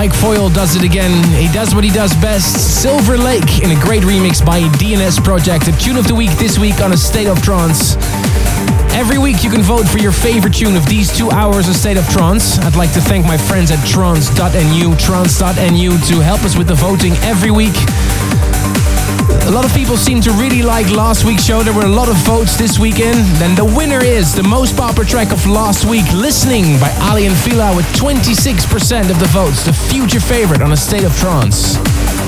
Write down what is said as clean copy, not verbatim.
Mike Foyle does it again. He does what he does best. Silver Lake in a great remix by DNS Project. The tune of the week this week on A State of Trance. Every week you can vote for your favorite tune of these 2 hours of State of Trance. I'd like to thank my friends at trance.nu to help us with the voting every week. A lot of people seem to really like last week's show. There were a lot of votes this weekend. Then the winner is the most popular track of last week, Listening by Ali and Fila with 26% of the votes. The future favorite on A State of Trance.